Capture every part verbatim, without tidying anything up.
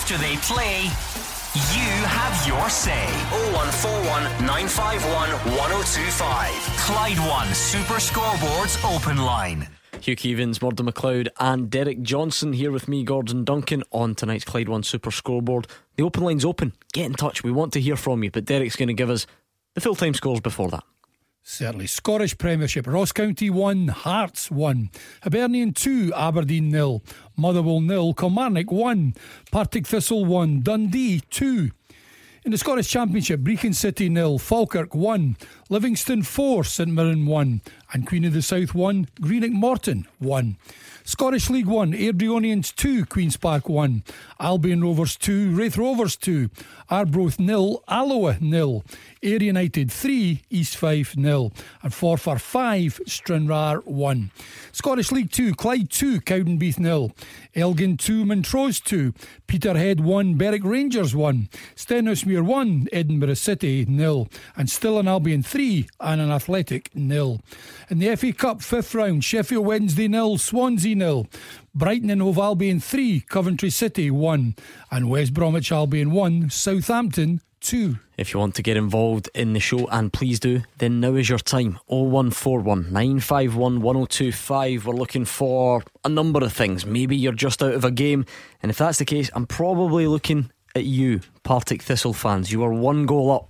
After they play, you have your say. oh one four one, nine five one, one oh two five. Clyde One Super Scoreboards Open Line. Hugh Keevins, Murdo McLeod and Derek Johnson here with me, Gordon Duncan, on tonight's Clyde One Super Scoreboard. The open line's open. Get in touch. We want to hear from you, but Derek's going to give us the full-time scores before that. Certainly. Scottish Premiership: Ross County one, Hearts one, Hibernian two, Aberdeen nil, Motherwell nil, Kilmarnock one, Partick Thistle one, Dundee two. In the Scottish Championship, Brechin City nil, Falkirk one, Livingston four, St Mirren one, and Queen of the South one, Greenock Morton one. Scottish League one, Airdrieonians two, Queen's Park one, Albion Rovers two, Raith Rovers two, Arbroath nil, Alloa nil, Ayr United three, East Fife nil, and Forfar five, Stranraer one. Scottish League two, Clyde two, Cowdenbeath nil, Elgin two, Montrose two, Peterhead one, Berwick Rangers one, Stenhousemuir one, Edinburgh City nil, and Still an Albion three, and an Athletic nil. In the F A Cup fifth round, Sheffield Wednesday nil, Swansea nil, Brighton and Hove Albion three, Coventry City one, and West Bromwich Albion one, Southampton two. If you want to get involved in the show, and please do, then now is your time. oh one four one, nine five one, one oh two five. We're looking for a number of things. Maybe you're just out of a game, and if that's the case, I'm probably looking at you, Partick Thistle fans. You are one goal up.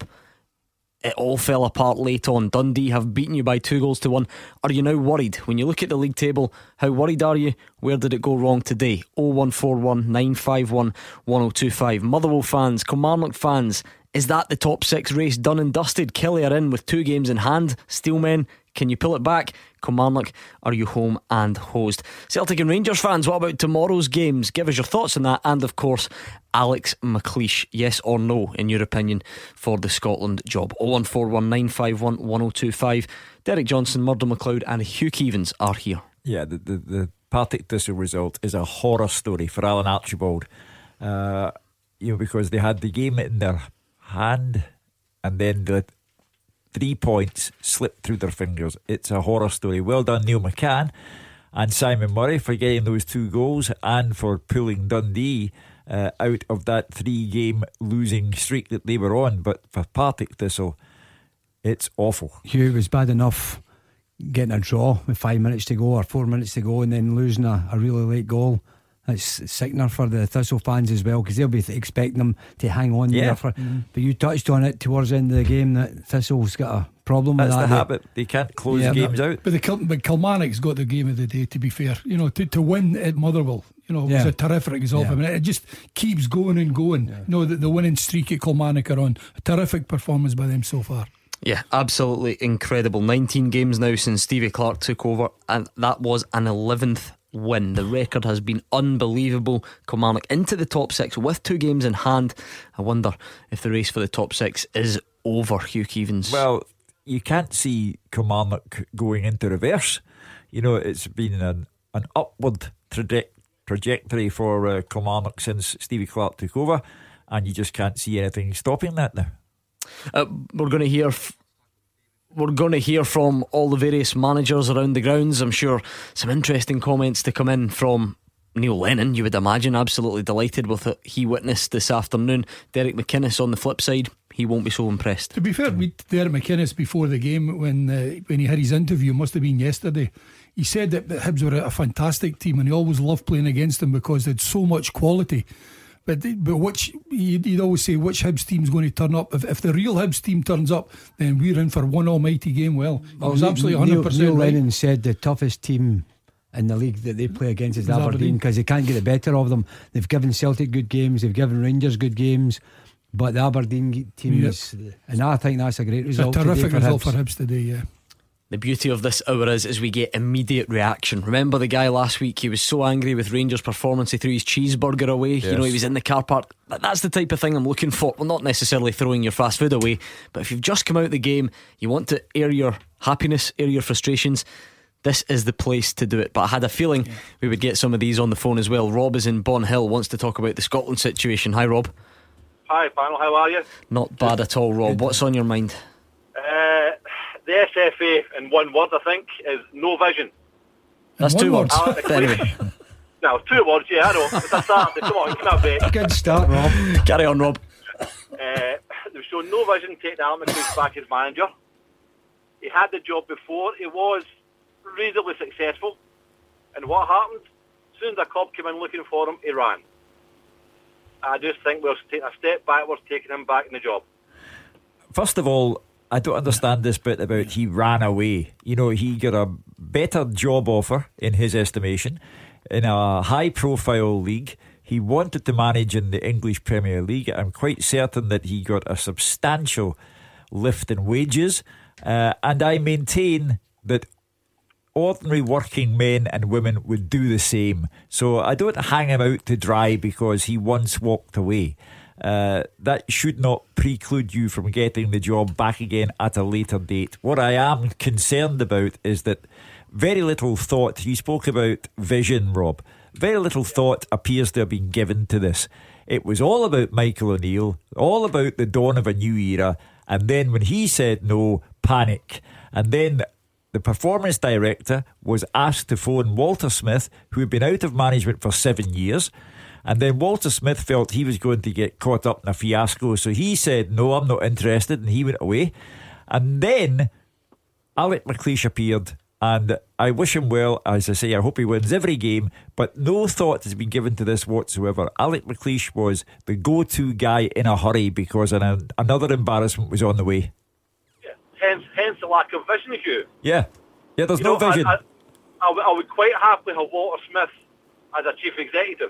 It all fell apart late on. Dundee have beaten you by two goals to one. Are you now worried? When you look at the league table, how worried are you? Where did it go wrong today? oh one four one, nine five one, one oh two five. Motherwell fans, Kilmarnock fans, is that the top six race done and dusted? Killie are in with two games in hand. Steelmen, can you pull it back? Kilmarnock, are you home and hosed? Celtic and Rangers fans, what about tomorrow's games? Give us your thoughts on that. And of course, Alex McLeish, yes or no, in your opinion, for the Scotland job? oh one four one, nine five one, one oh two five. Derek Johnson, Murdo McLeod and Hugh Keevins are here. Yeah, the, the, the Partick Thistle result is a horror story for Alan Archibald. Uh, you know, because they had the game in their hand and then the three points slipped through their fingers. It's a horror story. Well done, Neil McCann and Simon Murray, for getting those two goals and for pulling Dundee uh, out of that three game losing streak that they were on. But for Partick Thistle, it's awful. Hugh, it was bad enough getting a draw with five minutes to go or four minutes to go and then losing a, a really late goal. It's sickener for the Thistle fans as well, because they'll be expecting them to hang on yeah. there for, mm-hmm. But you touched on it towards the end of the game that Thistle's got a problem That's with that. the habit. They can't close yeah, games but, out. But the Kil- but Kilmarnock's got the game of the day, to be fair. You know, to, to win at Motherwell, you know, yeah. was a terrific result. yeah. I mean, it just keeps going and going. yeah. You know, the, the winning streak at Kilmarnock are on. A terrific performance by them so far. Yeah, absolutely incredible. nineteen games now since Stevie Clark took over, and that was an eleventh win. The record has been unbelievable. Kilmarnock into the top six with two games in hand. I wonder if the race for the top six is over, Hugh Keevins. Well, you can't see Kilmarnock going into reverse. You know, it's been an, an upward traje- trajectory for uh, Kilmarnock since Stevie Clark took over, and you just can't see anything stopping that now. Uh, we're going to hear f- We're going to hear from all the various managers around the grounds. I'm sure some interesting comments to come in from Neil Lennon, you would imagine. Absolutely delighted with what he witnessed this afternoon. Derek McInnes on the flip side, he won't be so impressed. To be fair, we Derek McInnes before the game, when uh, when he had his interview, must have been yesterday, he said that Hibs were a fantastic team and he always loved playing against them because they had so much quality. But but which you'd, you'd always say, which Hibs team's going to turn up? If, if the real Hibs team turns up, then we're in for one almighty game. Well, I was absolutely one hundred percent Neil right. Lennon said the toughest team in the league that they play against is Aberdeen, because they can't get the better of them. They've given Celtic good games, they've given Rangers good games, but the Aberdeen team yep. is, and I think that's a great result. A terrific for result Hibs. for Hibs today, yeah. The beauty of this hour is, is we get immediate reaction. Remember the guy last week, he was so angry with Rangers' performance, he threw his cheeseburger away. Yes. You know, he was in the car park. That's the type of thing I'm looking for. Well, not necessarily throwing your fast food away, but if you've just come out of the game, you want to air your happiness, air your frustrations, this is the place to do it. But I had a feeling yeah. we would get some of these on the phone as well. Rob is in Bon Hill, wants to talk about the Scotland situation. Hi Rob. Hi panel, how are you? Not bad at all, Rob. What's on your mind? Uh, the S F A, in one word I think, is no vision. That's two words. Alex anyway. No, two words, yeah, I know. It's a Saturday, come on, can I bet? Good start, Rob. Carry on, Rob. Uh, they've shown no vision taking Alan McLeish back as manager. He had the job before. He was reasonably successful. And what happened? As soon as the club came in looking for him, he ran. I just think we're taking a step backwards, taking him back in the job. First of all, I don't understand this bit about he ran away. You know, he got a better job offer, in his estimation, in a high-profile league. He wanted to manage in the English Premier League. I'm quite certain that he got a substantial lift in wages. Uh, and I maintain that ordinary working men and women would do the same. So I don't hang him out to dry because he once walked away. Uh, that should not preclude you from getting the job back again at a later date. What I am concerned about is that very little thought, you spoke about vision, Rob, very little thought appears to have been given to this. It was all about Michael O'Neill, all about the dawn of a new era, and then when he said no, panic. And then the performance director was asked to phone Walter Smith, who had been out of management for seven years. And then Walter Smith felt he was going to get caught up in a fiasco, so he said, no, I'm not interested, and he went away. And then Alec McLeish appeared, and I wish him well. As I say, I hope he wins every game, but no thought has been given to this whatsoever. Alec McLeish was the go-to guy in a hurry because an, another embarrassment was on the way. Yeah. Hence, hence the lack of vision, Hugh. Yeah, yeah. There's You no know, vision. I, I, I, would- I would quite happily have Walter Smith as a chief executive.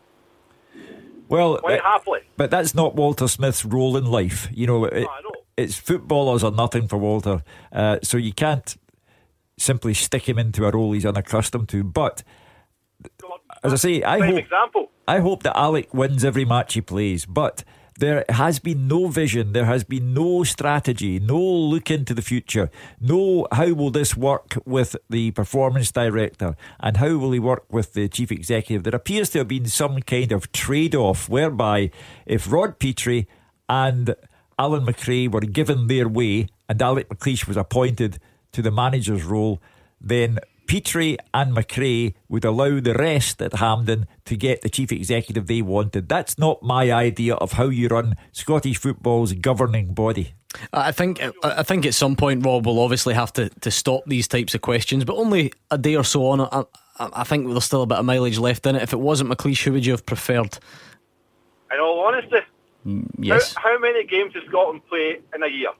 Well, Quite uh, happily. but that's not Walter Smith's role in life. You know, it, No, I know. it's footballers are nothing for Walter, uh, so you can't simply stick him into a role he's unaccustomed to. But as I say, I Prime hope example. I hope that Alec wins every match he plays, but there has been no vision, there has been no strategy, no look into the future, no how will this work with the performance director and how will he work with the chief executive. There appears to have been some kind of trade-off whereby if Rod Petrie and Alan McRae were given their way and Alec McLeish was appointed to the manager's role, then Petrie and McRae would allow the rest at Hampden to get the chief executive they wanted. That's not my idea of how you run Scottish football's governing body. I think I think at some point, Rob, will obviously have to, to stop these types of questions, but only a day or so on. I, I think there's still a bit of mileage left in it. If it wasn't McLeish, who would you have preferred? In all honesty, Yes, how, how many games does Scotland play in a year?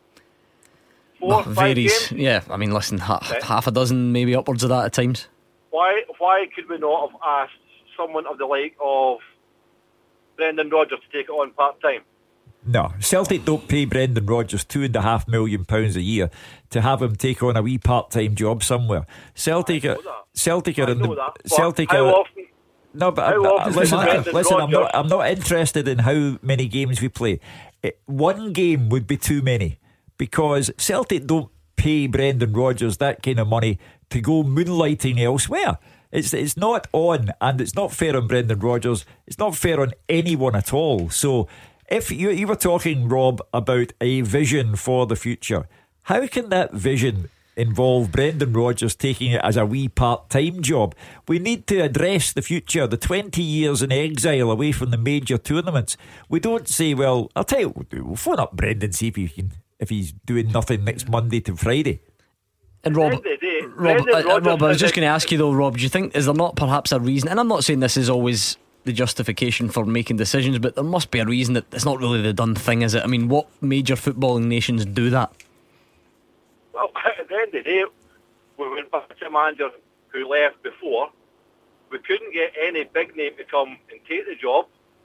Four, well, five varies. games? Yeah, I mean, listen, ha- Okay. half a dozen, maybe upwards of that at times. Why why could we not have asked someone of the like of Brendan Rodgers to take it on part-time? No, Celtic don't pay Brendan Rodgers two and a half million pounds a year to have him take on a wee part-time job somewhere. Celtic, I know are, that. Celtic are I in know the that. But Celtic how are. often... No, but How I'm, often listen, does Brendan listen. I'm not. Rodgers- I'm not interested in how many games we play. It, one game would be too many because Celtic don't pay Brendan Rodgers that kind of money to go moonlighting elsewhere. It's it's not on, and it's not fair on Brendan Rodgers. It's not fair on anyone at all. So, if you you were talking, Rob, about a vision for the future, how can that vision involve Brendan Rodgers taking it as a wee part-time job? We need to address the future, the twenty years in exile away from the major tournaments. We don't say, well, I'll tell you what we'll do. We'll phone up Brendan, see if he can, if he's doing nothing next Monday to Friday. And Rob, At the end of the day, Rob, Brendan uh, uh, Rodgers Rob, I was is just a- going to ask you though, Rob, do you think, is there not perhaps a reason, and I'm not saying this is always the justification for making decisions, but there must be a reason that it's not really the done thing, is it? I mean, what major footballing nations do that? Well, at the end of the day, we went back to a manager who left before. We couldn't get any big name to come and take the job.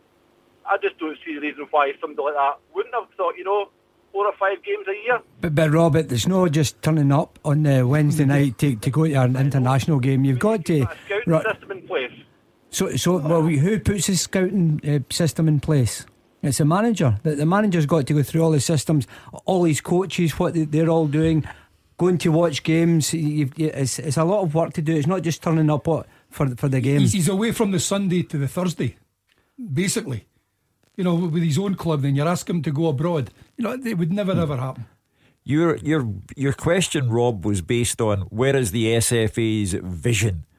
I just don't see the reason why somebody like that wouldn't have thought, you know, four or five games a year. But, but Robert, it's not just turning up on the Wednesday night to, to go to an international game. You've got to. A scouting Right. system in place. So, so well, who puts the scouting uh, system in place? It's the manager. The, the manager's got to go through all the systems, all his coaches, what they, they're all doing, going to watch games. You've, you, it's, it's a lot of work to do. It's not just turning up what, for for the game. He's, he's away from the Sunday to the Thursday, basically. You know, with his own club, then you're asking him to go abroad. You know, it would never ever happen. Your your your question, Rob, was based on where is the S F A's vision?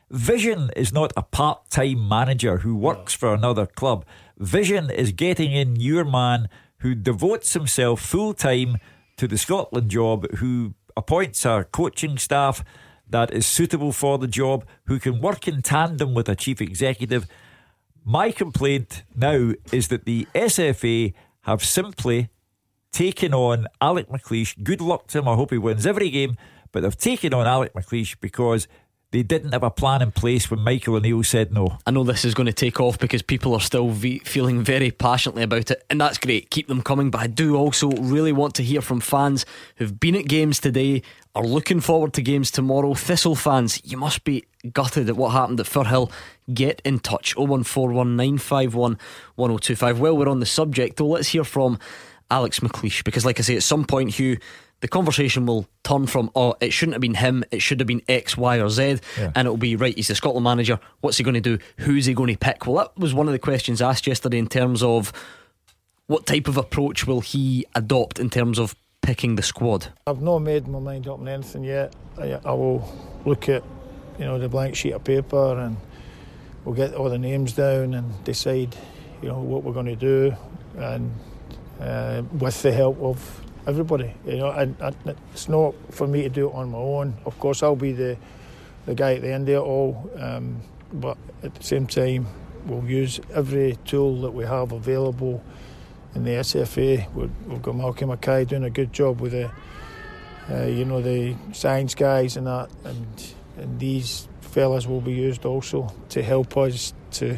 Vision is not a part-time manager who works for another club. Vision is getting in your man who devotes himself full-time to the Scotland job, who appoints a coaching staff that is suitable for the job, who can work in tandem with a chief executive. My complaint now is that the S F A have simply taken on Alec McLeish. Good luck to him. I hope he wins every game. But they've taken on Alec McLeish because they didn't have a plan in place when Michael O'Neill said no. I know this is going to take off because people are still ve- feeling very passionately about it, and that's great, keep them coming. But I do also really want to hear from fans who've been at games today, are looking forward to games tomorrow. Thistle fans, you must be gutted at what happened at Firhill. Get in touch, oh one four one nine five one one oh two five. While we're on the subject though, let's hear from Alex McLeish, because like I say, at some point, Hugh, the conversation will turn from, oh, it shouldn't have been him, it should have been X, Y or Z, yeah. And it'll be, right, he's the Scotland manager, what's he going to do, who's he going to pick? Well, that was one of the questions asked yesterday in terms of what type of approach will he adopt in terms of picking the squad. I've not made my mind up on anything yet. I, I will look at, you know, the blank sheet of paper, and we'll get all the names down and decide, you know, what we're going to do, and uh, with the help of everybody, you know, and, and it's not for me to do it on my own. Of course, I'll be the the guy at the end of it all, um, but at the same time, we'll use every tool that we have available in the S F A. We've, we've got Malcolm Mackay doing a good job with the, uh, you know, the science guys and that, and and these fellas will be used also to help us to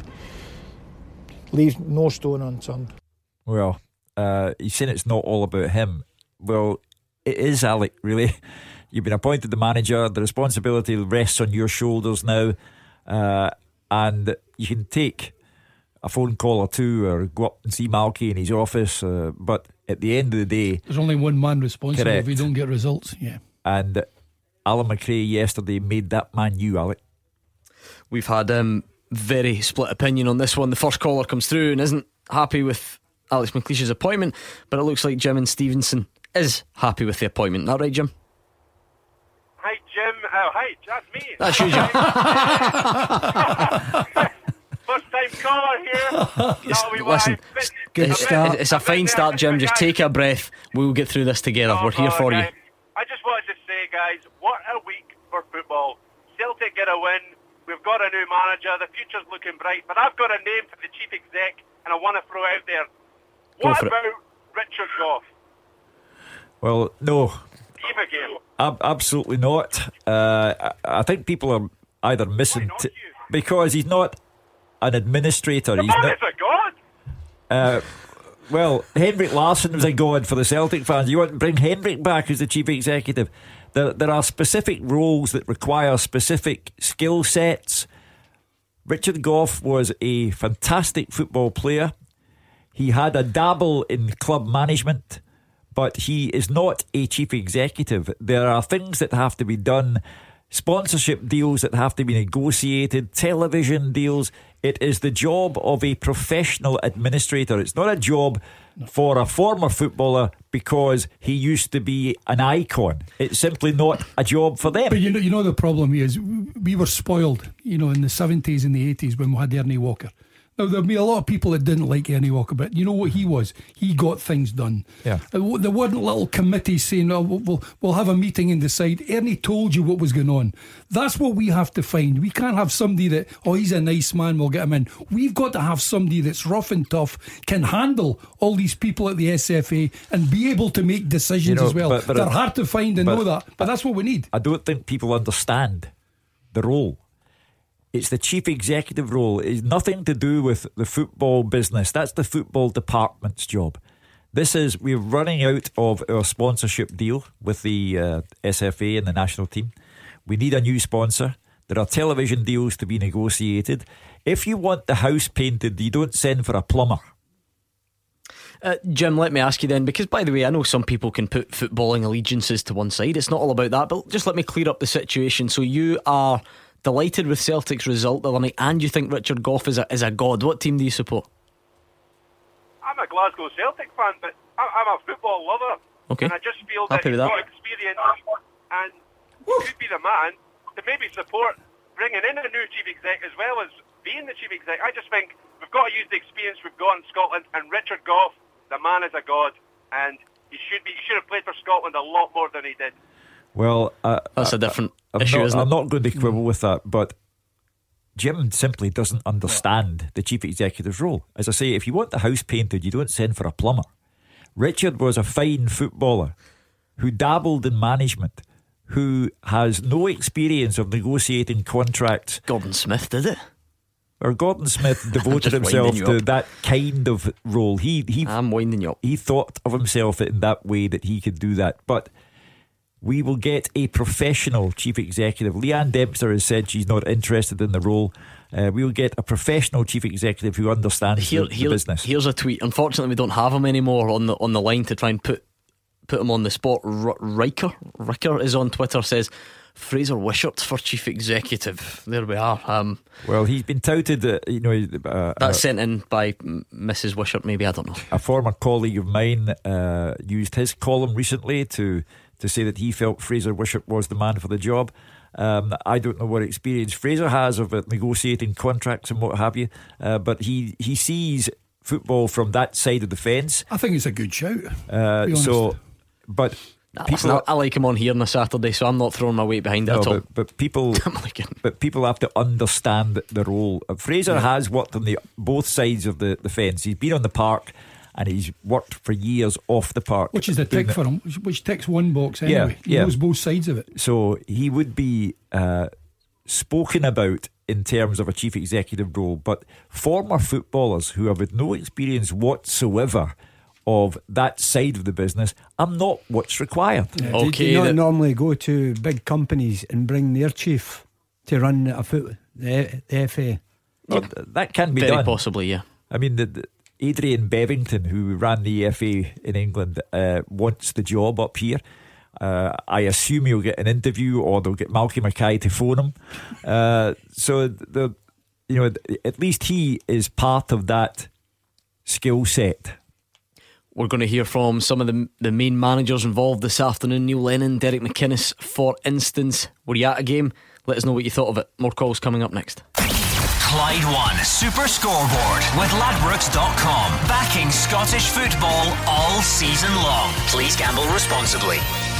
leave no stone unturned. Well, uh, he's saying it's not all about him. Well, it is, Alec, really. You've been appointed the manager. The responsibility rests on your shoulders now. Uh, and you can take a phone call or two or go up and see Malky in his office. Uh, but at the end of the day, there's only one man responsible. Correct. If we don't get results. Yeah. And Alan McRae yesterday made that man you, Alec. We've had um, very split opinion on this one. The first caller comes through and isn't happy with Alex McLeish's appointment, but it looks like Jim in Stevenson is happy with the appointment. Is that right, Jim? Hi, Jim. Oh, hi, that's me. That's you, Jim. First time caller here. It's, listen, it's, good it's, start. It's a fine start, Jim. Just take a breath. We'll get through this together. Oh, We're here God, for guys. you. I just wanted to say, guys, what a week for football. Celtic get a win. We've got a new manager. The future's looking bright. But I've got a name for the chief exec, and I want to throw out there. What about it. Richard Gough? Well, no. Game again. Ab- absolutely not. Uh, I, I think people are either missing Why not t- you? because he's not an administrator. The He's man not. is a god. Uh, well, Henrik Larsson was a god for the Celtic fans. You want to bring Henrik back as the chief executive? There, there are specific roles that require specific skill sets. Richard Gough was a fantastic football player. He had a dabble in club management, but he is not a chief executive. There are things that have to be done, sponsorship deals that have to be negotiated, television deals. It is the job of a professional administrator. It's not a job for a former footballer because he used to be an icon. It's simply not a job for them. But you know, you know the problem is we were spoiled, you know, in the seventies and the eighties when we had Ernie Walker. Now, there'll be a lot of people that didn't like Ernie Walker, but you know what he was? He got things done. Yeah. There weren't little committees saying, oh, we'll, we'll have a meeting and decide. Ernie told you what was going on. That's what we have to find. We can't have somebody that, oh, he's a nice man, we'll get him in. We've got to have somebody that's rough and tough, can handle all these people at the S F A and be able to make decisions You know, as well. but- but They're it- hard to find and but- know that, but that's what we need. I don't think people understand the role. It's the chief executive role. It's nothing to do with the football business. That's the football department's job. This is, we're running out of our sponsorship deal with the uh, S F A and the national team. We need a new sponsor. There are television deals to be negotiated. If you want the house painted, you don't send for a plumber. Uh, Jim, let me ask you then, because by the way, I know some people can put footballing allegiances to one side. It's not all about that, but just let me clear up the situation. So you are delighted with Celtic's result the other night, and you think Richard Gough is a, is a god. What team do you support? I'm a Glasgow Celtic fan, but I'm I'm a football lover. Okay. And I just feel that Happy he's with that. got experience and he could be the man to maybe support bringing in a new chief exec as well as being the chief exec. I just think we've got to use the experience we've got in Scotland. And Richard Gough, the man is a god, and he should be. He should have played for Scotland a lot more than he did. Well, uh, that's uh, a different I'm issue, not, isn't it? I'm not going to quibble with that, but Jim simply doesn't understand the chief executive's role. As I say, if you want the house painted, you don't send for a plumber. Richard was a fine footballer who dabbled in management, who has no experience of negotiating contracts. Gordon Smith did it. Or Gordon Smith devoted himself to up. that kind of role. He, he, I'm winding you up. He thought of himself in that way that he could do that. But we will get a professional chief executive. Leanne Dempster has said she's not interested in the role. Uh, we will get a professional chief executive who understands Here, the, the business. Here's a tweet. Unfortunately, we don't have him anymore on the on the line to try and put put him on the spot. R- Riker Riker is on Twitter, says Fraser Wishart for chief executive. There we are. Um, well, he's been touted, uh, you know. Uh, that's uh, sent in by Missus Wishart, maybe, I don't know. A former colleague of mine uh, used his column recently to to say that he felt Fraser Wishart was the man for the job. Um, I don't know what experience Fraser has of uh, negotiating contracts and what have you, uh, but he, he sees football from that side of the fence. I think it's a good shout. Uh, so, but nah, people, listen, I like him on here on a Saturday, so I'm not throwing my weight behind it no, at all. But, but people, but people have to understand the role. Uh, Fraser yeah. has worked on the both sides of the, the fence. He's been on the park. And he's worked for years off the park, which is a tick for him, which, which ticks one box anyway. Yeah, yeah. He knows both sides of it. So he would be uh, spoken about in terms of a chief executive role. But former footballers who have had no experience whatsoever of that side of the business are not what's required. Yeah, okay, do you not that... normally go to big companies and bring their chief to run a foot the, the F A? Well, that can be Very done. Possibly, yeah. I mean, the, the Adrian Bevington, who ran the E F A in England, uh, wants the job up here. Uh, I assume he'll get an interview, or they'll get Malky Mackay to phone him. Uh, so, the, you know, at least he is part of that skill set. We're going to hear from some of the the main managers involved this afternoon. Neil Lennon, Derek McInnes, for instance. Were you at a game? Let us know what you thought of it. More calls coming up next. Clyde One Super Scoreboard with Ladbrokes dot com, backing Scottish football all season long. Please gamble responsibly.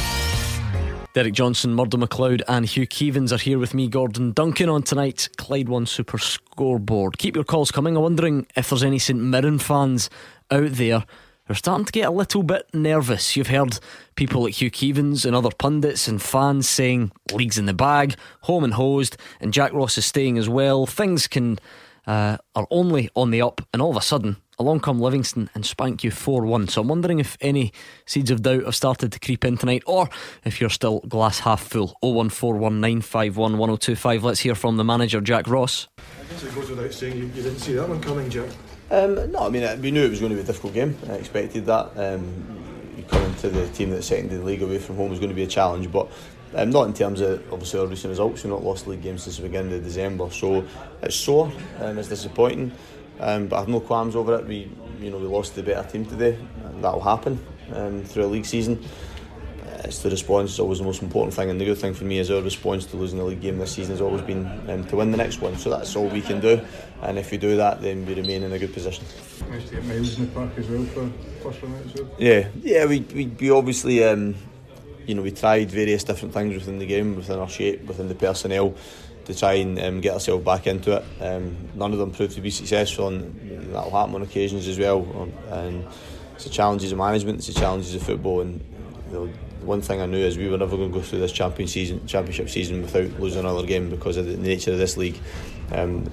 Derek Johnson, Murdo McLeod and Hugh Keevins are here with me, Gordon Duncan, on tonight's Clyde One Super Scoreboard. Keep your calls coming. I'm wondering if there's any St Mirren fans out there who are starting to get a little bit nervous. You've heard people like Hugh Keevins and other pundits and fans saying league's in the bag, home and hosed, and Jack Ross is staying as well. Things can uh, are only on the up, and all of a sudden along come Livingston and spank you four one. So I'm wondering if any seeds of doubt have started to creep in tonight, or if you're still glass half full. oh one four one nine five one one oh two five. Let's hear from the manager, Jack Ross. I guess it goes without saying you, you didn't see that one coming, Jack. Um, no, I mean, we knew it was going to be a difficult game. I expected that. Um, you come into the team that's second in the league away from home was going to be a challenge, but um, not in terms of obviously our recent results. We've not lost league games since the beginning of December, so it's sore and it's disappointing. Um, but I have no qualms over it. We, you know, we lost the better team today, and that will happen um, through a league season. It's the response is always the most important thing, and the good thing for me is our response to losing the league game this season has always been um, to win the next one. So that's all we can do, and if we do that, then we remain in a good position. Nice to get Miles in the park as well for first one out as well. Yeah, yeah, we we, we obviously um, you know we tried various different things within the game, within our shape, within the personnel, to try and um, get ourselves back into it. Um, none of them proved to be successful, and that will happen on occasions as well. And it's the challenges of management, it's the challenges of football, and you know, one thing I knew is we were never going to go through this champion season, championship season without losing another game because of the nature of this league. Um,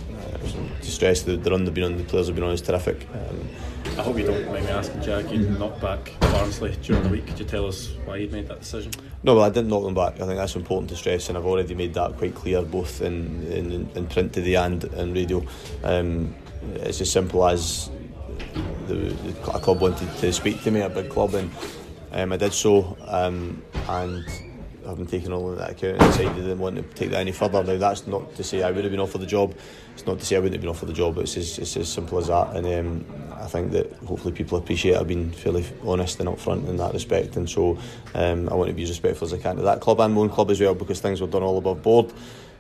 to stress the, the run they've been on, the players have been on is terrific. Um, I hope you don't mind me asking, Jack, you knocked back Barnsley during the week. Could you tell us why you made that decision? No, well, I didn't knock them back. I think that's important to stress, and I've already made that quite clear both in, in, in print today and in radio. Um, it's as simple as the, the a club wanted to speak to me, a big club, and Um, I did so, um, and having taken all of that account and decided I didn't want to take that any further. Now that's not to say I would have been offered the job, it's not to say I wouldn't have been offered the job, it's as, it's as simple as that. And um, I think that hopefully people appreciate I've been fairly honest and upfront in that respect, and so um, I want to be as respectful as I can to that club and my own club as well, because things were done all above board.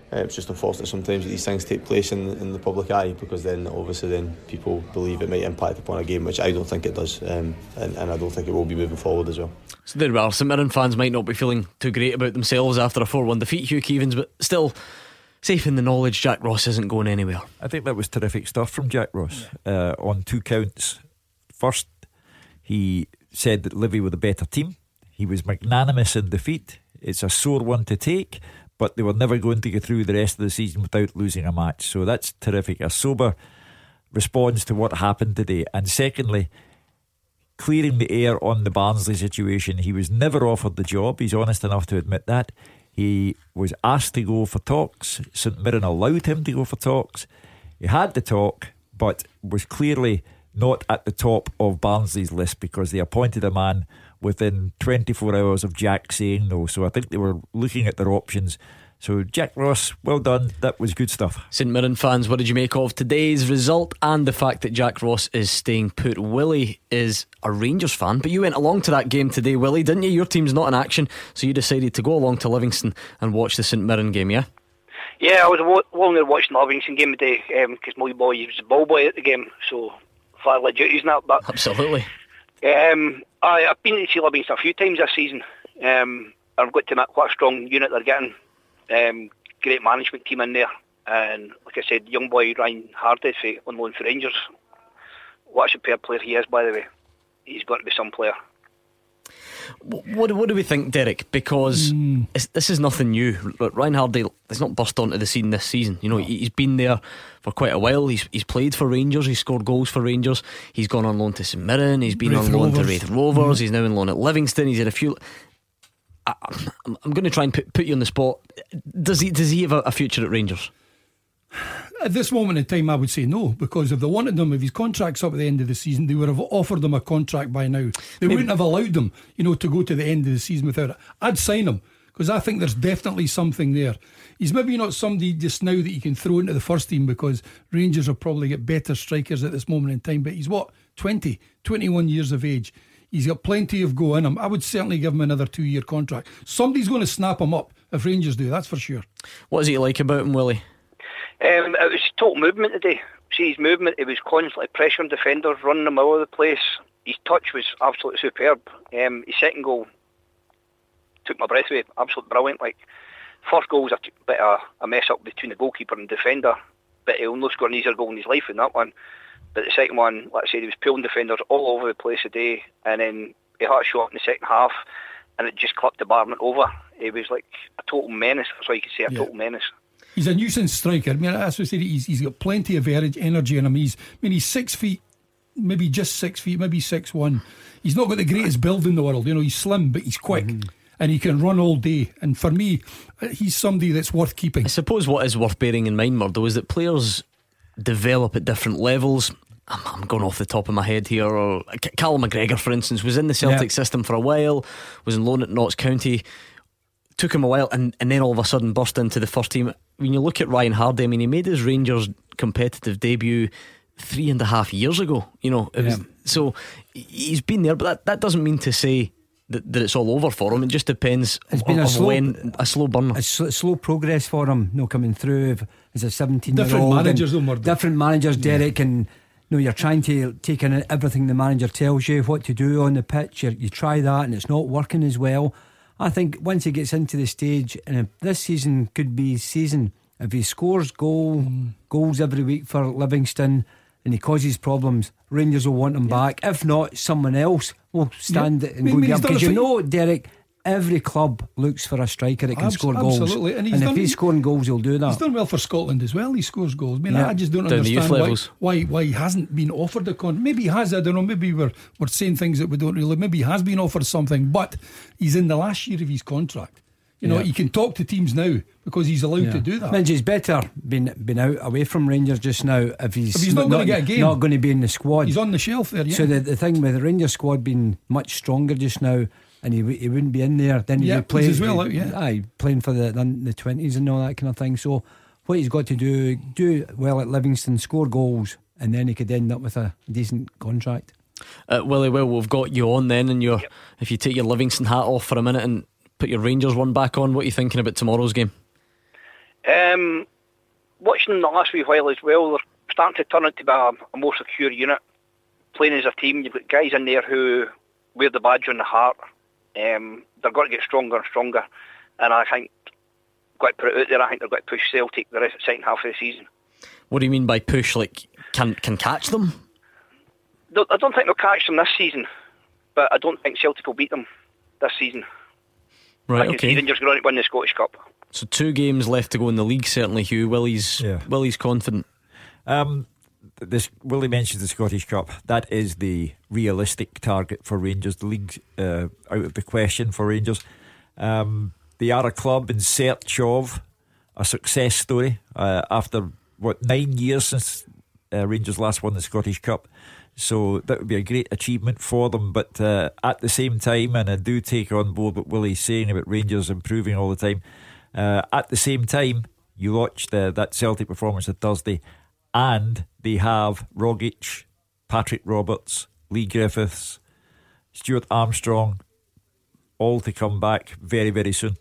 Uh, it's just unfortunate sometimes that these things take place in, in the public eye, because then obviously then people believe it might impact upon a game, which I don't think it does, um, and, and I don't think it will be moving forward as well. So there we are. St Mirren fans might not be feeling too great about themselves after a four one defeat, Hugh Keevins, but still safe in the knowledge Jack Ross isn't going anywhere. I think that was terrific stuff from Jack Ross, yeah. uh, on two counts. First, he said that Livy were the better team. He was magnanimous in defeat. It's a sore one to take, but they were never going to get through the rest of the season without losing a match. So that's terrific. A sober response to what happened today. And secondly, clearing the air on the Barnsley situation. He was never offered the job. He's honest enough to admit that. He was asked to go for talks. St Mirren allowed him to go for talks. He had the talk, but was clearly not at the top of Barnsley's list, because they appointed a man within twenty-four hours of Jack saying no. So I think they were looking at their options. So Jack Ross, well done. That was good stuff. St Mirren fans, what did you make of today's result and the fact that Jack Ross is staying put? Willie is a Rangers fan, but you went along to that game today, Willie, didn't you? Your team's not in action, so you decided to go along to Livingston and watch the St Mirren game, yeah? Yeah, I was along there watching the Livingston game today, because um, my boy was the ball boy at the game, so family duties and that. But absolutely. Um, I, I've been to see Livingston a few times this season. Um, I've got to admit what a strong unit they're getting. Um, great management team in there, and like I said, young boy Ryan Hardy on loan for Rangers. What a superb player he is, by the way. He's going to be some player. What, what do we think, Derek? Because mm. it's, this is nothing new. Ryan Hardy has not burst onto the scene this season. You know, he's been there for quite a while. He's he's played for Rangers. He's scored goals for Rangers. He's gone on loan to St Mirren. He's been Wraith on loan Rovers. to Wraith Rovers. Mm. He's now on loan at Livingston. He's had a few. I, I'm, I'm going to try and put, put you on the spot. Does he does he have a, a future at Rangers? At this moment in time, I would say no, because if they wanted him, if his contract's up at the end of the season, they would have offered him a contract by now. They Maybe. wouldn't have allowed him, you know, to go to the end of the season without it. I'd sign him, because I think there's definitely something there. He's maybe not somebody just now that you can throw into the first team, because Rangers will probably get better strikers at this moment in time. But he's what, twenty, twenty-one years of age. He's got plenty of go in him. I would certainly give him another two year contract. Somebody's going to snap him up if Rangers do, that's for sure. What is he like about him, Willie? Um, it was total movement today. See his movement, he was constantly pressuring defenders, running them all over the place. His touch was absolutely superb. Um, his second goal took my breath away. Absolutely brilliant. Like, first goal was a bit of a mess up between the goalkeeper and defender, but he almost scored an easier goal in his life in that one. But the second one, like I said, he was pulling defenders all over the place today, and then he had a shot in the second half, and it just clipped the bar and went over. He was like a total menace. That's why you could say a yeah. total menace. He's a nuisance striker. I mean, as I said, he's, he's got plenty of energy in him. He's, I mean, he's six feet, maybe just six feet, maybe six one. He's not got the greatest build in the world. You know, he's slim, but he's quick. Mm-hmm. And he can run all day. And for me, he's somebody that's worth keeping. I suppose what is worth bearing in mind, Murdo, is that players develop at different levels. I'm, I'm going off the top of my head here. Or Callum McGregor, for instance, was in the Celtic yeah. system for a while, was on loan at Notts County. Took him a while, and, and then all of a sudden burst into the first team. When you look at Ryan Hardy, I mean, he made his Rangers competitive debut three and a half years ago. You know, it yeah. was, so he's been there, but that, that doesn't mean to say that, that it's all over for him. It just depends. It's of, been a of slow, when a slow burner. A sl- slow progress for him. No coming through as a seventeen-year-old. Different managers, though, different managers, Derek, yeah. and. No, you're trying to take in everything the manager tells you what to do on the pitch. You, you try that, and it's not working as well. I think once he gets into the stage, and if this season could be his season, if he scores goal mm. goals every week for Livingston and he causes problems, Rangers will want him yeah. back. If not, someone else will stand yeah. and I mean, go get him. Because you know, Derek, every club looks for a striker that can Abs- score goals. Absolutely. And, and if he's scoring goals, he'll do that. He's done well for Scotland as well. He scores goals. I mean, yeah. I just don't Down understand why, why why he hasn't been offered a con. Maybe he has. I don't know. Maybe we're we're saying things that we don't really. Maybe he has been offered something, but he's in the last year of his contract. You know, yeah. he can talk to teams now because he's allowed yeah. to do that. Means he's better been been out away from Rangers just now if he's, if he's not, not going to get a game. Not going to be in the squad. He's on the shelf there. Yeah. So the the thing with the Rangers squad being much stronger just now, and he he wouldn't be in there. Then yeah, he'd be playing as well out, yeah. Aye, playing for the the twenties and all that kind of thing. So what he's got to do, do well at Livingston, score goals, and then he could end up with a decent contract. Uh, Willie, well, we've got you on then, and your yep. if you take your Livingston hat off for a minute and put your Rangers one back on, what are you thinking about tomorrow's game? Um, watching them the last wee while as well, they're starting to turn into a, a more secure unit. Playing as a team, you've got guys in there who wear the badge on the heart. Um, they're going to get stronger and stronger, and I think, got to put it out there, I think they're going to push Celtic the rest of the second half of the season. What do you mean by push? Like, can can catch them? I don't think they'll catch them this season, but I don't think Celtic will beat them this season. Right, I can okay. see Rangers going to win the Scottish Cup. So two games left to go in the league, certainly, Hugh. Willie's, Yeah. Willie's confident. Um, this Willie mentions the Scottish Cup. That is the realistic target for Rangers. The league's uh, out of the question for Rangers. Um, they are a club in search of a success story uh, after, what, nine years since uh, Rangers last won the Scottish Cup. So that would be a great achievement for them. But uh, at the same time, and I do take on board what Willie's saying about Rangers improving all the time, uh, at the same time, you watched uh, that Celtic performance on Thursday, and they have Rogic, Patrick Roberts, Lee Griffiths, Stuart Armstrong, all to come back very, very soon.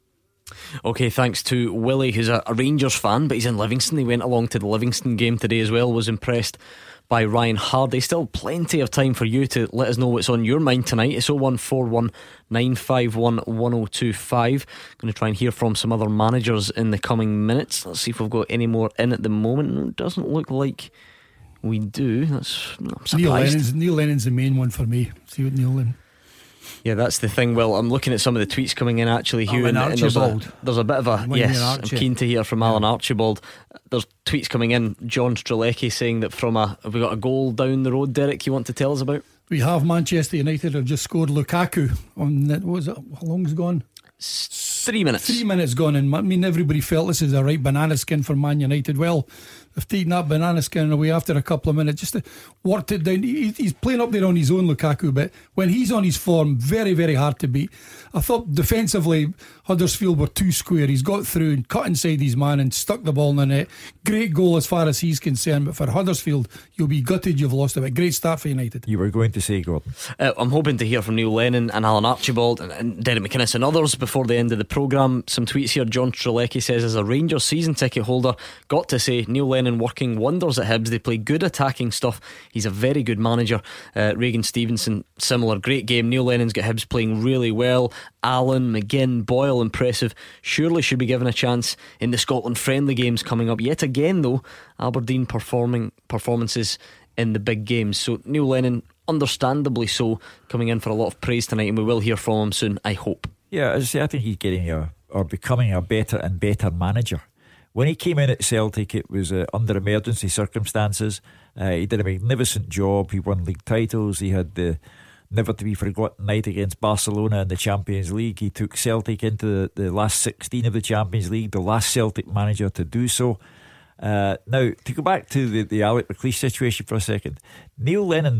Okay, thanks to Willie, who's a, a Rangers fan, but he's in Livingston. He went along to the Livingston game today as well, was impressed by Ryan Hardy. Still plenty of time for you to let us know what's on your mind tonight. It's oh one four one nine five one one oh two five. Going to try and hear from some other managers in the coming minutes. Let's see if we've got any more in at the moment. It doesn't look like we do. That's, I'm surprised. Neil Lennon's, Neil Lennon's the main one for me. See what Neil Lennon. Yeah, that's the thing. Well, I'm looking at some of the tweets coming in actually, Hugh, Alan and, and there's, a, Archibald. there's a bit of a When yes. you're I'm Archie. keen to hear from Alan Archibald. There's tweets coming in. John Strzelecki saying that from a have we got a goal down the road, Derek, you want to tell us about? We have Manchester United have just scored Lukaku on that. What was it? How long's gone? Three minutes. Three minutes gone, and I mean everybody felt this is a right banana skin for Man United. Well, they've taken that banana skin away after a couple of minutes, just to worked it down. He, he's playing up there on his own, Lukaku, but when he's on his form, very, very hard to beat. I thought defensively Huddersfield were too square. He's got through and cut inside his man and stuck the ball in the net. Great goal as far as he's concerned, but for Huddersfield, you'll be gutted you've lost a bit. Great start for United. You were going to say, Gordon. Uh, I'm hoping to hear from Neil Lennon and Alan Archibald and, and Derek McInnes and others before the end of the programme. Some tweets here. John Strzelecki says, as a Rangers season ticket holder, got to say Neil Lennon working wonders at Hibs. They play good attacking stuff. He's a very good manager. uh, Regan Stevenson, similar, great game. Neil Lennon's got Hibs playing really well. Allen, McGinn, Boyle, impressive. Surely should be given a chance in the Scotland friendly games coming up. Yet again though, Aberdeen performing performances in the big games. So Neil Lennon, understandably so, coming in for a lot of praise tonight, and we will hear from him soon, I hope. Yeah, as I say, I think he's getting a, or becoming a better and better manager. When he came in at Celtic, it was uh, under emergency circumstances. Uh, he did a magnificent job. He won league titles. He had the never to be forgotten night against Barcelona in the Champions League. He took Celtic into the, the last sixteen of the Champions League, the last Celtic manager to do so. Uh, now, to go back to the, the Alec McLeish situation for a second, Neil Lennon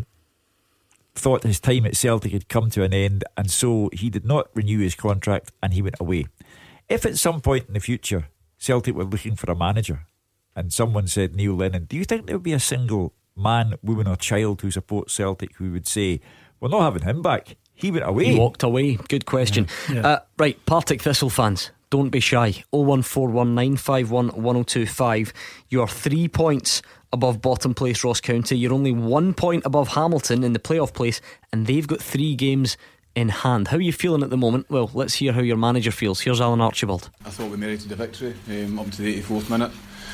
thought his time at Celtic had come to an end, and so he did not renew his contract and he went away. If at some point in the future Celtic were looking for a manager and someone said Neil Lennon, do you think there would be a single man, woman or child who supports Celtic who would say, we're not having him back, he went away? He walked away. Good question. Yeah, yeah. Uh, right, Partick Thistle fans, don't be shy. oh one four one nine five one one oh two five. You're three points above bottom place Ross County. You're only one point above Hamilton in the playoff place, and they've got three games in hand. How are you feeling at the moment? Well, let's hear how your manager feels. Here's Alan Archibald. I thought we merited the victory um, up to the eighty-fourth minute.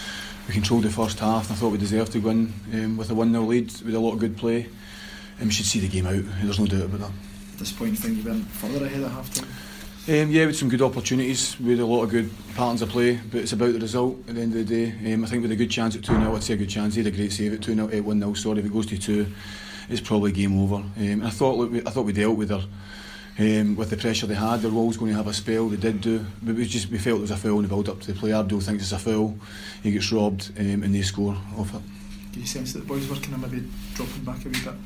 We controlled the first half, and I thought we deserved to win um, with a one nil lead with a lot of good play, and we should see the game out. There's no doubt about that. At this point, you think you went further ahead at half time? Um, yeah, with some good opportunities, we had a lot of good patterns of play, but it's about the result at the end of the day. Um, I think with a good chance at two nil, I'd say a good chance. He had a great save at two nil, one nil. Sorry, if it goes to two, it's probably game over. Um, and I thought, look, we, I thought we dealt with her. Um, with the pressure they had, they were always going to have a spell. They did do, but we just we felt it was a foul in the build up to the play. Abdul thinks it's a foul. He gets robbed, um, and they score off it. Do you sense that the boys were kind of maybe dropping back a wee bit?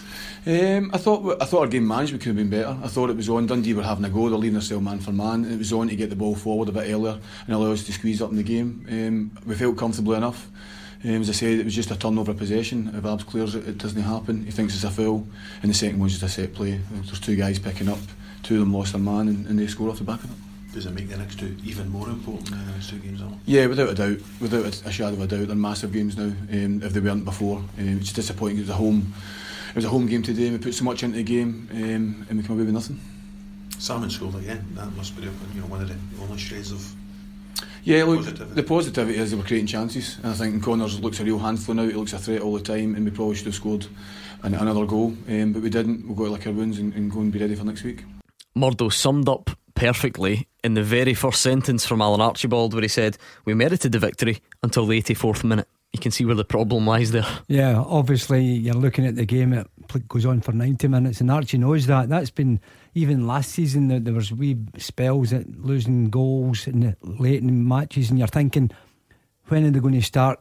Um, I thought I thought our game management could have been better. I thought it was on. Dundee were having a go. They're leaving themselves man for man, and it was on to get the ball forward a bit earlier and allow us to squeeze up in the game. Um, we felt comfortable enough. Um, as I said, it was just a turnover possession. If Abs clears it, it doesn't happen. He thinks it's a foul, and the second one's just a set play. There's two guys picking up. Two of them lost their man, and, and they score off the back of it. does it make the next two even more important than the next two games? Alan? Yeah, without a doubt, without a, a shadow of a doubt, they're massive games now. Um, if they weren't before, um, it's disappointing. It was a home, it was a home game today. And we put so much into the game, um, and we come away with nothing. Salmon scored again. That must be, you know, one of the only shreds of. Yeah, look, positivity. The positivity is they were creating chances, and I think Connors looks a real handful now. He looks a threat all the time, and we probably should have scored an, another goal, um, but we didn't. We've got to lick our wounds and, and go and be ready for next week. Murdo summed up perfectly in the very first sentence from Alan Archibald, where he said, "We merited the victory until the eighty-fourth minute." You can see where the problem lies there. Yeah, obviously you're looking at the game, it goes on for ninety minutes, and Archie knows that. That's been, even last season there, there was wee spells at losing goals in the late in matches, and you're thinking, when are they going to start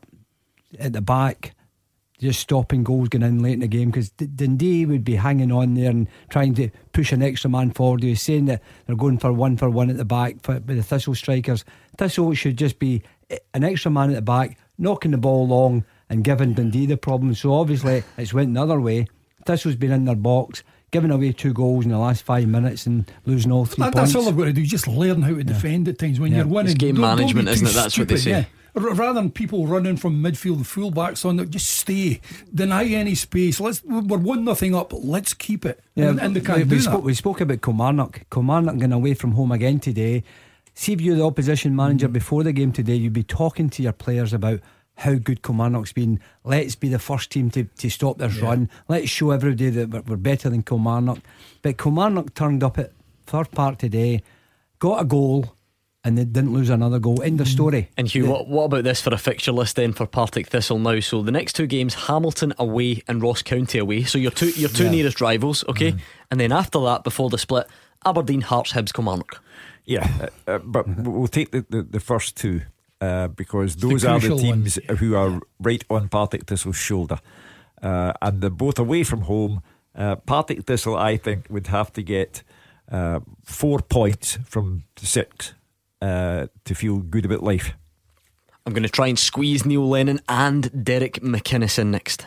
at the back just stopping goals going in late in the game? Because Dundee would be hanging on there and trying to push an extra man forward. He was saying that they're going for one for one at the back for, with the Thistle strikers. Thistle should just be an extra man at the back, knocking the ball long and giving Dundee the problem. So obviously it's went the other way. Thistle's been in their box, giving away two goals in the last five minutes and losing all three that, points. That's all I've got to do, just learn how to yeah. defend at times when yeah. you're winning. It's game don't, management, don't isn't it? That's stupid, what they say. Yeah. Rather than people running from midfield and fullbacks on, just stay, deny any space. Let's we're one nothing up. Let's keep it. Yeah, and, and they can't we, do we that. Spoke, we spoke about Kilmarnock. Kilmarnock going away from home again today. See if you're the opposition manager mm. before the game today, you'd be talking to your players about how good Kilmarnock's been. Let's be the first team to, to stop this yeah. run. Let's show everybody that we're, we're better than Kilmarnock. But Kilmarnock turned up at Third Park today, got a goal, and they didn't lose another goal. End of story. And Hugh, the, what, what about this for a fixture list then for Partick Thistle now? So the next two games, Hamilton away and Ross County away. So your two your two yeah. nearest rivals, okay? Mm. And then after that, before the split, Aberdeen, Hearts, Hibs, Kilmarnock. Yeah, uh, uh, but we'll take the, the, the first two uh, because those the are the teams ones. who are right on Partick Thistle's shoulder, uh, and they're both away from home. uh, Partick Thistle, I think, would have to get uh, four points from six uh, to feel good about life. I'm going to try and squeeze Neil Lennon and Derek McInnes in next.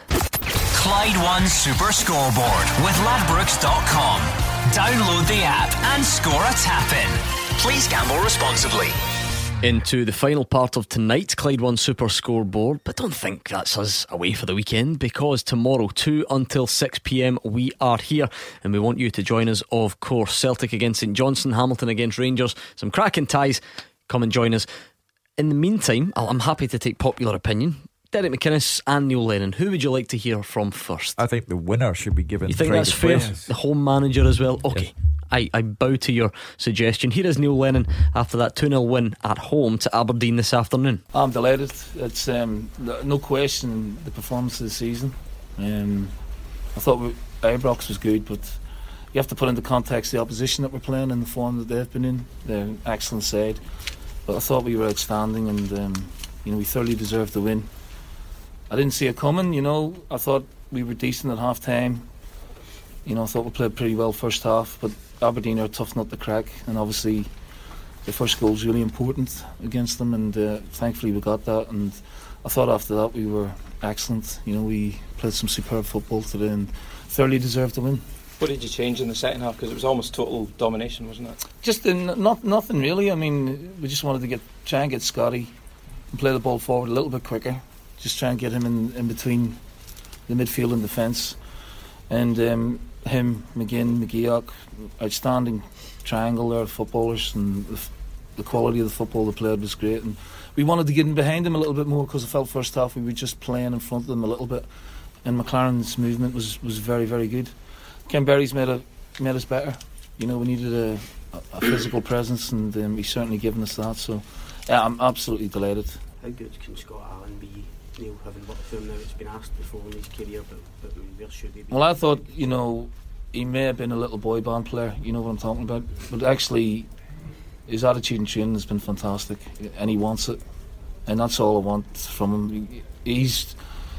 Clyde One Super Scoreboard with ladbrokes dot com. Download the app and score a tap in. Please gamble responsibly. Into the final part of tonight's Clyde One Super Scoreboard, but don't think that's us away for the weekend, because tomorrow two until six p.m. we are here and we want you to join us, of course. Celtic against St Johnstone, Hamilton against Rangers, some cracking ties. Come and join us. In the meantime, I'm happy to take popular opinion. Derek McInnes and Neil Lennon, who would you like to hear from first? I think the winner should be given. You think that's fair? Place. The home manager as well. Okay, yes. I, I bow to your suggestion. Here is Neil Lennon after that two nil win at home to Aberdeen this afternoon. I'm delighted. It's um, no question the performance of the season. um, I thought we, Ibrox was good, but you have to put into context the opposition that we're playing and the form that they've been in. They're an excellent side, but I thought we were outstanding, and um, you know, we thoroughly deserved the win. I didn't see it coming, you know. I thought we were decent at half time. You know, I thought we played pretty well first half, but Aberdeen are a tough nut to crack, and obviously the first goal is really important against them, and uh, thankfully we got that. And I thought after that we were excellent. You know, we played some superb football today and thoroughly deserved the win. What did you change in the second half? Because it was almost total domination, wasn't it? Just in, not nothing really. I mean, we just wanted to get try and get Scotty and play the ball forward a little bit quicker. Just try and get him in, in between the midfield and defence. And um, him, McGinn, McGeoch, outstanding triangle there of footballers, and the, the quality of the football they played was great. And we wanted to get in behind them a little bit more, because I felt first half we were just playing in front of them a little bit, and McLaren's movement was, was very, very good. Ken Berry's made, a, made us better. You know, we needed a, a physical presence, and um, he's certainly given us that. So yeah, I'm absolutely delighted. How good can Scott Allen be, Neil, having worked for him now? It's been asked before in his career, but, but where should he be? Well, I thought, you know, he may have been a little boy band player, you know what I'm talking about, but actually his attitude in training has been fantastic, and he wants it, and that's all I want from him. He's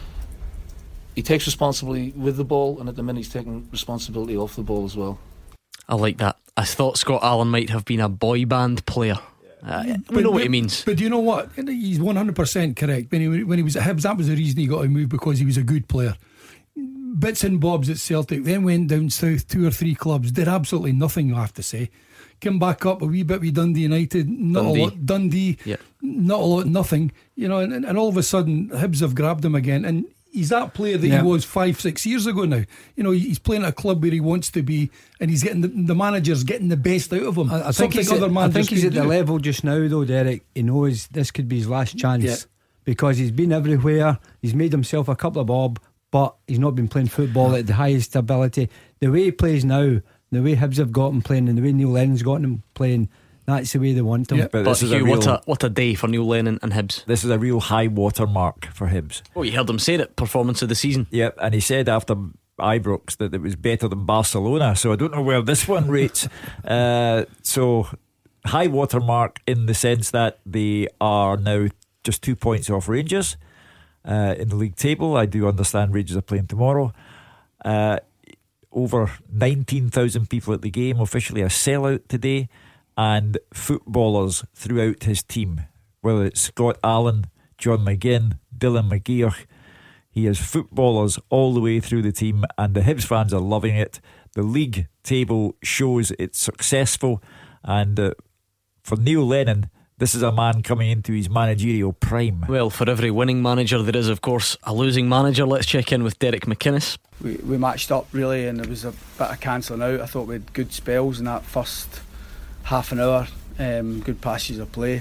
he takes responsibility with the ball, and at the minute he's taking responsibility off the ball as well. I like that. I thought Scott Allen might have been a boy band player. Uh, we but, know what but, he means. But do you know what? He's one hundred percent correct. When he, when he was at Hibs, that was the reason he got to move, because he was a good player. bits and bobs at Celtic, then went down south, two or three clubs, did absolutely nothing, I have to say. Came back up a wee bit with Dundee United, not Dundee. a lot. Dundee, yeah. not a lot, nothing. You know, and, and all of a sudden, Hibs have grabbed him again, and he's that player that yeah. he was five, six years ago now. You know, he's playing at a club where he wants to be, and he's getting the, the manager's getting the best out of him. I, I think he's other at, I think he's at do. the level just now, though, Derek. He knows this could be his last chance Yeah. because he's been everywhere. He's made himself a couple of bob, but he's not been playing football at the highest ability. The way he plays now, the way Hibs have got him playing, and the way Neil Lennon's got him playing, that's the way they want him. Yeah, but, but this is Hugh, a real, what, a, what a day for Neil Lennon and Hibs. This is a real high water mark for Hibs. Oh, you heard him say it, performance of the season. Yep, and he said after Ibrox that it was better than Barcelona, so I don't know where this one rates. uh, so high water mark in the sense that they are now just two points off Rangers uh, in the league table. I do understand Rangers are playing tomorrow. uh, Over nineteen thousand people at the game, officially a sellout today, and footballers throughout his team, whether it's Scott Allen, John McGinn, Dylan McGeoch. He has footballers all the way through the team, and the Hibs fans are loving it. The league table shows it's successful, and uh, for Neil Lennon, this is a man coming into his managerial prime. Well, for every winning manager there is, of course, a losing manager. Let's check in with Derek McInnes. We, we matched up really, and there was a bit of cancelling out. I thought we had good spells in that first half an hour, um, good passes of play,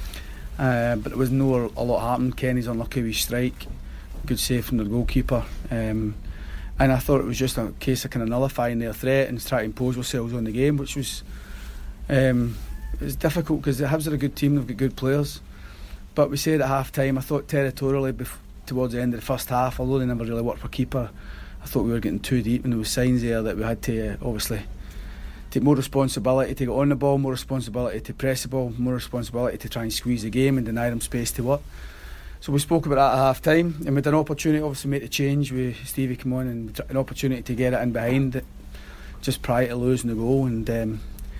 uh, but there was no a lot happening. Kenny's unlucky with strike, good save from the goalkeeper, um, and I thought it was just a case of kind of nullifying their threat and trying to impose ourselves on the game, which was um, it was difficult because the Hibs are a good team, they've got good players, but we said at half time, I thought territorially bef- towards the end of the first half, although they never really worked for keeper, I thought we were getting too deep, and there was signs there that we had to uh, obviously take more responsibility to get on the ball, more responsibility to press the ball, more responsibility to try and squeeze the game and deny them space to work. So we spoke about that at half time, and we had an opportunity obviously to make the change with Stevie come on, and an opportunity to get it in behind it just prior to losing the goal, and um,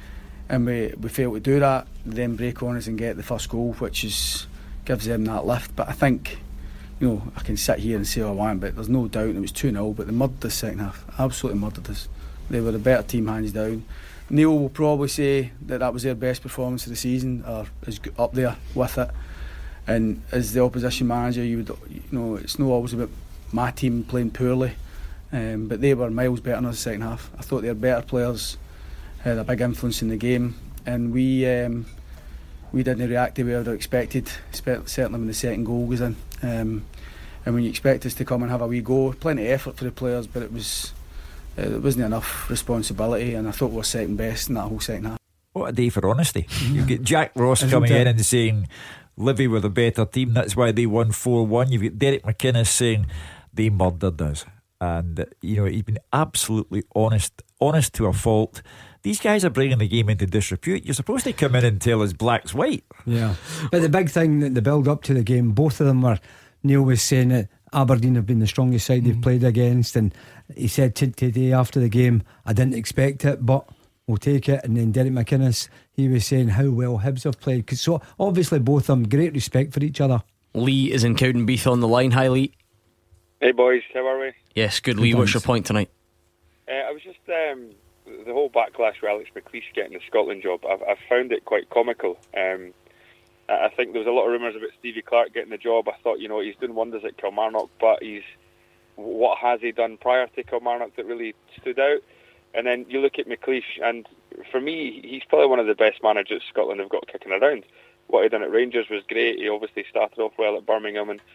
and we, we failed to do that, then break on us and get the first goal, which is gives them that lift. But I think, you know, I can sit here and say all I want, but there's no doubt it was two nil, but they murdered us second half, absolutely murdered us. They were a better team hands down. Neil will probably say that that was their best performance of the season, or is up there with it. And as the opposition manager, you would, you know, it's not always about my team playing poorly, um, but they were miles better in the second half. I thought they were better players, had a big influence in the game, and we um, we didn't react the way I would have expected, certainly when the second goal was in. Um, and when you expect us to come and have a wee go, plenty of effort for the players, but it was uh, there wasn't enough responsibility, and I thought we were second best in that whole second half. What a day for honesty. You get Jack Ross coming in and saying Livy were the better team, that's why they won four one. You've got Derek McInnes saying they murdered us, and you know, he's been absolutely honest honest to a fault. These guys are bringing the game into disrepute. You're supposed to come in and tell us black's white. Yeah, but the big thing that the build up to the game, both of them were, Neil was saying that Aberdeen have been the strongest side mm. they've played against, and he said t- today after the game, I didn't expect it, but we'll take it. And then Derek McInnes, he was saying how well Hibs have played, because so obviously both of them great respect for each other. Lee is in Cowdenbeath on the line. Hi Lee. Hey boys, how are we? Yes, good, good Lee. Thanks. What's your point tonight? Uh, I was just um, the whole backlash with Alex McLeish getting the Scotland job. I've, I've found it quite comical. Um, I think there was a lot of rumours about Stevie Clarke getting the job. I thought, you know, he's doing wonders at Kilmarnock, but he's what has he done prior to Kilmarnock that really stood out? And then you look at McLeish, and for me, he's probably one of the best managers Scotland have got kicking around. What he done at Rangers was great. He obviously started off well at Birmingham, and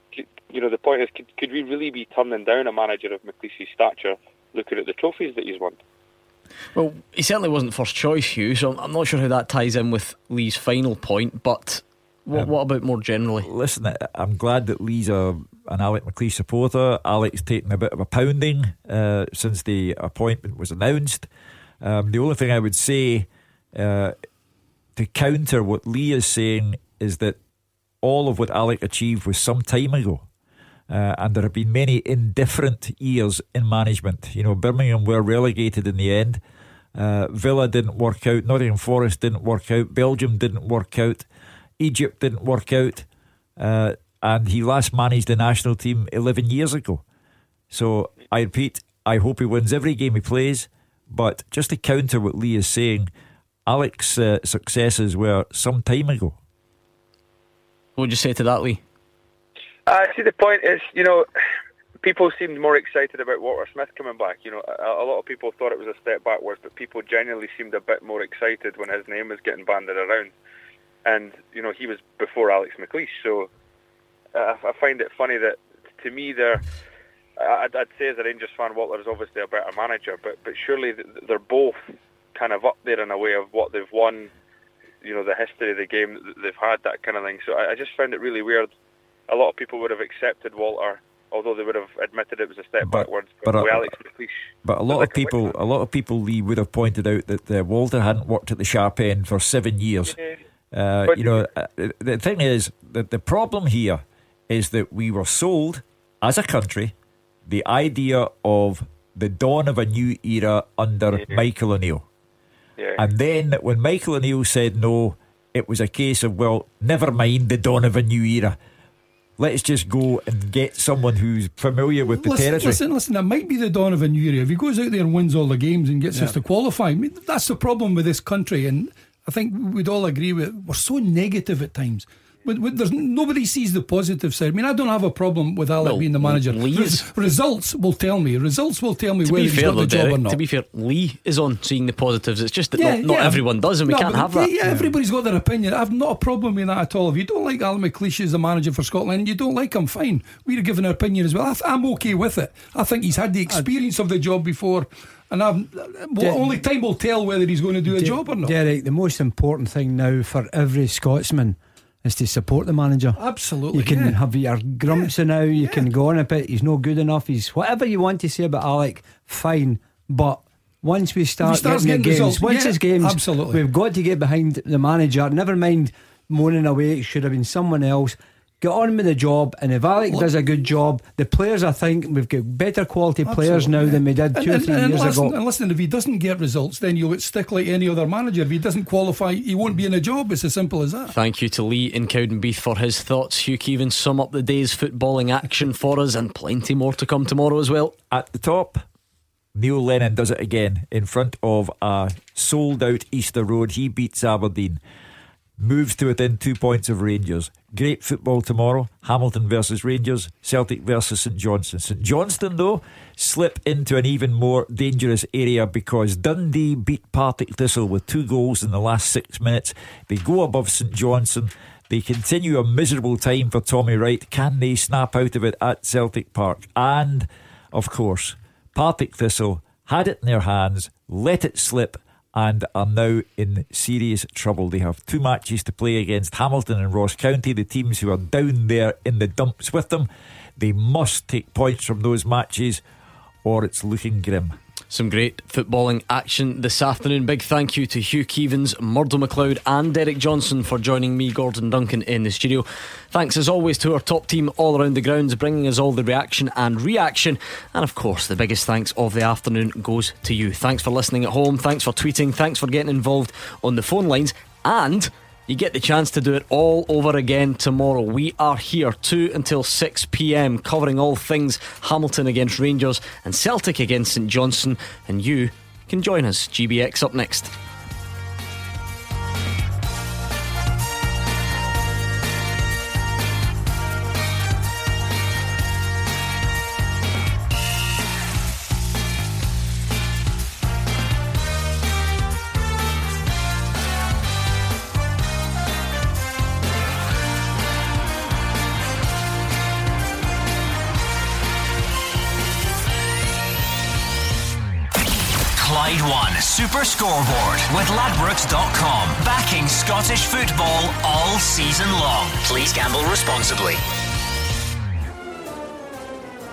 you know, the point is, could, could we really be turning down a manager of McLeish's stature looking at the trophies that he's won? Well, he certainly wasn't first choice, Hugh, so I'm not sure how that ties in with Lee's final point, but what, um, what about more generally? Listen, I'm glad that Lee's a, an Alec McLeish supporter. Alec's taken a bit of a pounding uh, since the appointment was announced. Um, the only thing I would say uh, to counter what Lee is saying is that all of what Alec achieved was some time ago. Uh, and there have been many indifferent years in management. You know, Birmingham were relegated in the end. Uh, Villa didn't work out. Nottingham Forest didn't work out. Belgium didn't work out. Egypt didn't work out. Uh, and he last managed the national team eleven years ago. So I repeat, I hope he wins every game he plays. But just to counter what Lee is saying, Alex's uh, successes were some time ago. What would you say to that, Lee? Uh, see, the point is, you know, people seemed more excited about Walter Smith coming back. You know, a, a lot of people thought it was a step backwards, but people genuinely seemed a bit more excited when his name was getting banded around. And, you know, he was before Alex McLeish. So uh, I find it funny that, to me, they're... I'd, I'd say as a Rangers fan, Walter is obviously a better manager, but but surely they're both kind of up there in a way of what they've won, you know, the history of the game that they've had, that kind of thing. So I, I just found it really weird. A lot of people would have accepted Walter, although they would have admitted it was a step but, backwards. But, but a, with Alex McLeish, but a lot of people, a lot of people, Lee, would have pointed out that uh, Walter hadn't worked at the sharp end for seven years. Yeah. Uh, you know, uh, the thing is that the problem here is that we were sold as a country the idea of the dawn of a new era under yeah. Michael O'Neill. Yeah. And then when Michael O'Neill said no, it was a case of, well, never mind the dawn of a new era. Let's just go and get someone who's familiar with the listen, territory. Listen, listen, it might be the dawn of a new era. If he goes out there and wins all the games and gets yeah. us to qualify, I mean, that's the problem with this country. And I think we'd all agree with it. We're so negative at times. There's, nobody sees the positive side. I mean, I don't have a problem with Alec well, being the manager. Res, results will tell me. Results will tell me whether he's got the job Derek, or not. To be fair, Lee is on seeing the positives. It's just that yeah, not, not yeah. everyone does, and we no, can't have that. Yeah, yeah, everybody's got their opinion. I've not a problem with that at all. If you don't like Alan McLeish as the manager for Scotland, you don't like him, fine. We're giving our opinion as well. I'm okay with it. I think he's had the experience of the job before. And I've, well, only time will tell whether he's going to do a De- job or not. Derek, the most important thing now for every Scotsman is to support the manager. Absolutely. You can yeah. have your grumps yeah. now, you yeah. can go on a bit, he's not good enough, he's whatever you want to say about Alec, fine. But once we start getting, getting the games, results, once yeah, his games, absolutely. We've got to get behind the manager. Never mind moaning away, it should have been someone else. Get on with the job, and if Alec Look, does a good job, the players, I think we've got better quality players now yeah. than we did two and, or three and, and years listen, ago. And listen, if he doesn't get results, then you'll stick like any other manager. If he doesn't qualify, he won't be in a job. It's as simple as that. Thank you to Lee in Cowdenbeath for his thoughts. Hugh Keevins sum up the day's footballing action for us, and plenty more to come tomorrow as well. At the top, Neil Lennon does it again in front of a sold out Easter Road. He beats Aberdeen, moves to within two points of Rangers. Great football tomorrow. Hamilton versus Rangers, Celtic versus St Johnstone. St Johnstone, though, slip into an even more dangerous area because Dundee beat Partick Thistle with two goals in the last six minutes. They go above St Johnstone. They continue a miserable time for Tommy Wright. Can they snap out of it at Celtic Park? And, of course, Partick Thistle had it in their hands, let it slip, and are now in serious trouble. They have two matches to play against Hamilton and Ross County, the teams who are down there in the dumps with them. They must take points from those matches or it's looking grim. Some great footballing action this afternoon. Big thank you to Hugh Keevins, Murdo McLeod and Derek Johnson for joining me, Gordon Duncan, in the studio. Thanks as always to our top team all around the grounds, bringing us all the reaction and reaction. And of course, the biggest thanks of the afternoon goes to you. Thanks for listening at home, thanks for tweeting, thanks for getting involved on the phone lines, and you get the chance to do it all over again tomorrow. We are here two until six p.m, covering all things Hamilton against Rangers and Celtic against St Johnstone, and you can join us. G B X up next. Clyde One Super Scoreboard with Ladbrokes dot com, backing Scottish football all season long. Please gamble responsibly.